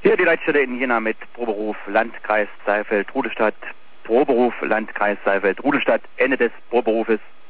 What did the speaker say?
Hier die Leitstelle in Jena mit Proberuf Landkreis Saalfeld-Rudelstadt. Proberuf Landkreis Saalfeld-Rudelstadt. Ende des Proberufes.